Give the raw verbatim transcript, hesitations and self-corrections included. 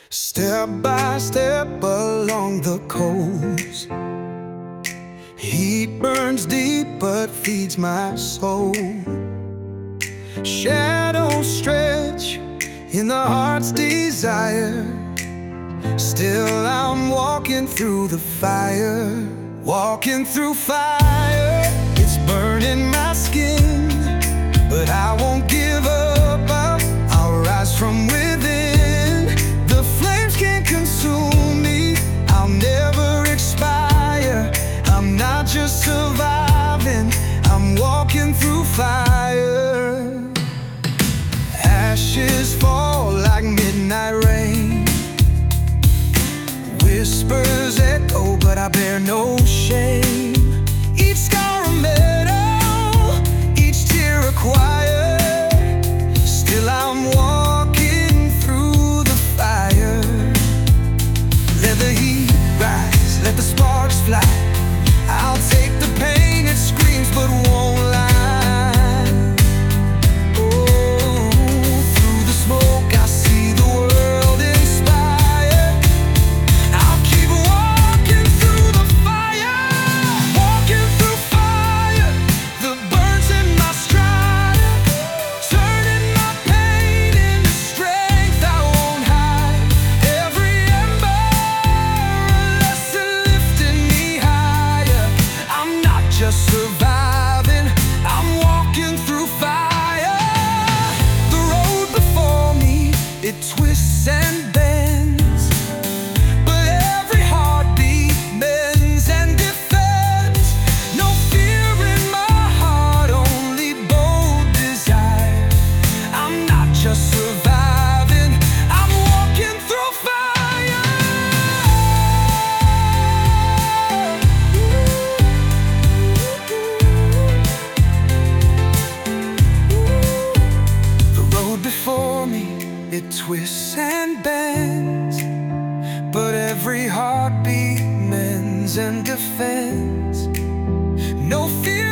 Step by step along the coast, heat burns deep but feeds my soul. Shadows stretch in the heart's desire. Still I'm walking through the fire, walking through fire. It's burning my skin, but I won't give up. I'll, I'll rise from within. The flames can't consume me. I'll never expire. I'm not just surviving, I'm walking through fire. Ashes fall like midnight rain. Whispers echo, but I bear no shame. Each scar a medal, each tear a choir. Still I'm walking through the fire. Let the heat rise, let the sparks fly. I'll take the pain, it screams but won't lie. Oh, through the smoke I see the world inspire. I'll keep walking through the fire, walking through fire. The burns in my stride, turning my pain into strength I won't hide. Every ember a lesson lifting me higher. I'm not just surviving, I'm walking through fire. The road before me, it twists and bends, but every heartbeat mends and defends. No fear in my heart, only bold desire. I'm not just surviving, I'm walking through fire. The road before me, it twists and bends, but every heartbeat mends and defends. No fear